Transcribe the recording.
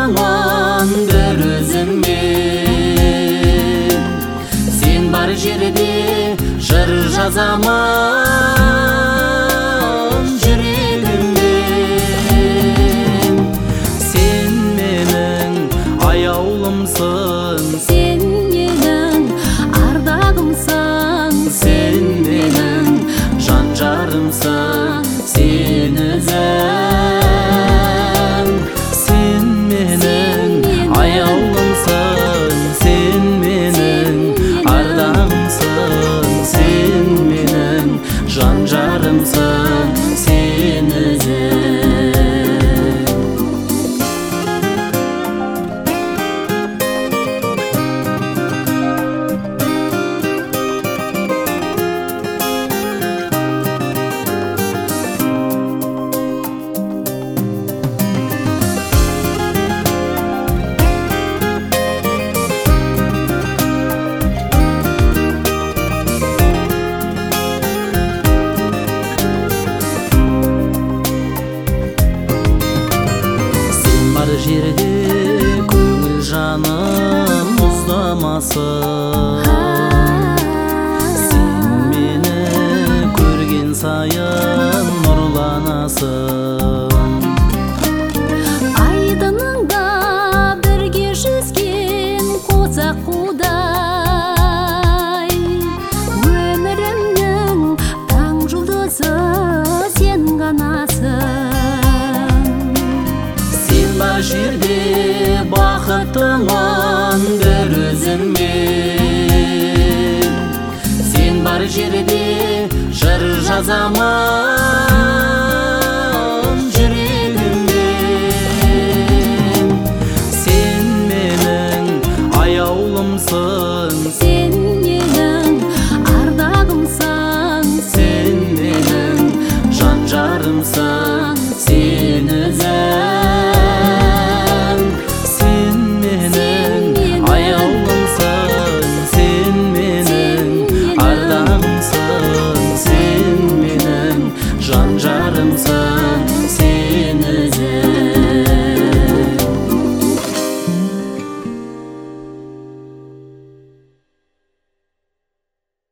бақытыңын бір өзіңмен. Сен бар жерде жыр жазамын жүрегіммен. Сен менің аяулымсың, сен менің ардағымсың, сен менің жан жарымсың, сен өзің. Сен менің аяулымсың, сен менің ардағымсың, сен менің жан жарымсың, сен өзің. Бар жерде көңіл жаным мұздамасын. Сен мені көрген сайын нұрланасың. айдыныңда бірге жүзген қозақ қудай, өмірімнің таң жұлдызы сен ғанасың. Сен бар жерде бақытыңын бір өзіңмен. Сен бар жерде жыр жазамын